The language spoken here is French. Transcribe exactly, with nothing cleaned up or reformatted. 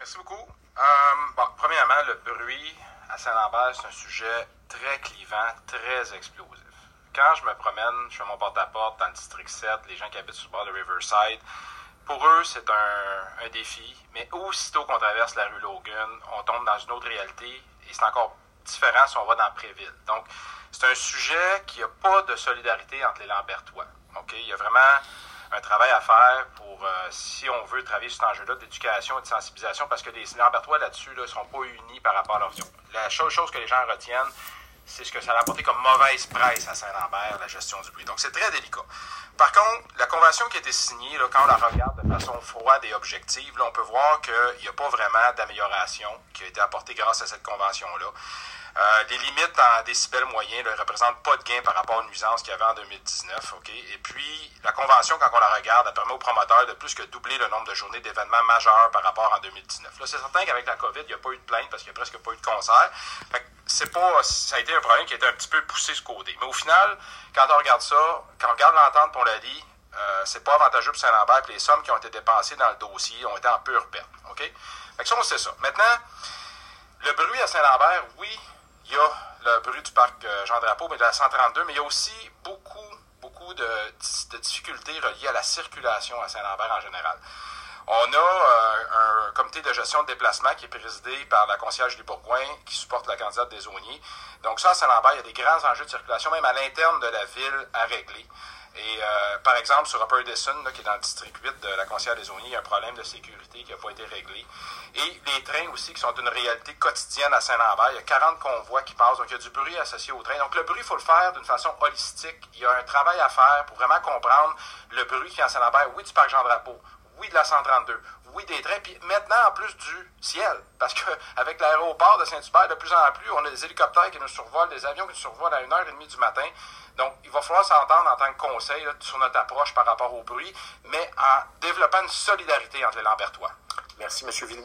Merci beaucoup. Euh, bon, premièrement, le bruit à Saint-Lambert, c'est un sujet très clivant, très explosif. Quand je me promène, je fais mon porte-à-porte dans le district sept, les gens qui habitent sur le bord de Riverside, pour eux, c'est un, un défi. Mais aussitôt qu'on traverse la rue Logan, on tombe dans une autre réalité et c'est encore différent si on va dans Préville. Donc, c'est un sujet qui n'a pas de solidarité entre les Lambertois. Okay? Il y a vraiment un travail à faire pour, euh, si on veut travailler sur cet enjeu-là d'éducation et de sensibilisation, parce que les Lambertois là-dessus ne sont pas unis par rapport à leur vision. La seule chose que les gens retiennent, c'est ce que ça a apporté comme mauvaise presse à Saint-Lambert, la gestion du bruit. Donc, c'est très délicat. Par contre, la convention qui a été signée, là, quand on la regarde de façon froide et objective, là, on peut voir qu'il n'y a pas vraiment d'amélioration qui a été apportée grâce à cette convention-là. Euh, les limites en décibels moyens ne représentent pas de gain par rapport aux nuisances qu'il y avait en deux mille dix-neuf. Okay? Et puis, la convention, quand on la regarde, elle permet aux promoteurs de plus que doubler le nombre de journées d'événements majeurs par rapport en deux mille dix-neuf. Là, c'est certain qu'avec la COVID, il n'y a pas eu de plainte parce qu'il n'y a presque pas eu de concert. Fait que c'est pas, ça a été un problème qui a été un petit peu poussé ce côté. Mais au final, quand on regarde ça, quand on regarde l'entente pour la Lie, euh, c'est pas avantageux pour Saint-Lambert, puis les sommes qui ont été dépensées dans le dossier ont été en pure perte. Okay? Fait que ça, on sait ça. Maintenant, le bruit à Saint-Lambert, oui, il y a le bruit du parc Jean-Drapeau, mais de la cent trente-deux, mais il y a aussi beaucoup, beaucoup de, de difficultés reliées à la circulation à Saint-Lambert en général. On a euh, un comité de gestion de déplacement qui est présidé par la conseillère Julie Bourgoin, qui supporte la candidate des Aulniers. Donc ça, à Saint-Lambert, il y a des grands enjeux de circulation, même à l'interne de la ville, à régler. Et euh, par exemple, sur Upper Dixon, là, qui est dans le district huit de la conseillère des Aulniers, il y a un problème de sécurité qui n'a pas été réglé. Et les trains aussi, qui sont une réalité quotidienne à Saint-Lambert. Il y a quarante convois qui passent, donc il y a du bruit associé au train. Donc le bruit, il faut le faire d'une façon holistique. Il y a un travail à faire pour vraiment comprendre le bruit qui est à Saint-Lambert, oui, du parc Jean-Drapeau, oui, de la cent trente-deux, oui, des trains, puis maintenant, en plus du ciel. Parce qu'avec l'aéroport de Saint-Hubert, de plus en plus, on a des hélicoptères qui nous survolent, des avions qui nous survolent à une heure trente du matin. Donc, il va falloir s'entendre en tant que conseil là, sur notre approche par rapport au bruit, mais en développant une solidarité entre les Lambertois. Merci, M. Villeneuve.